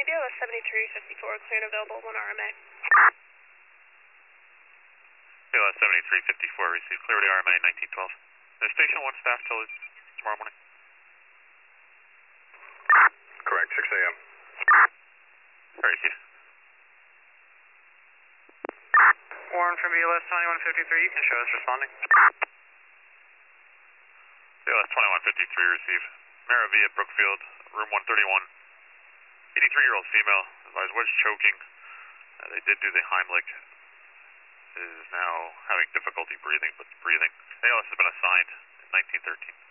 BLS 7354, clear and available, 1 RMA. BLS 7354, received clarity RMA 1912. Station 1 staff till tomorrow morning. Correct, 6 a.m. Alright, see you. Warren from BLS 2153, you can show us responding. BLS 2153, received. Maravilla, Brookfield, room 131. 83-year-old female, advised was choking. They did do the Heimlich. Is now having difficulty breathing, but breathing. ALS has been assigned in 1913.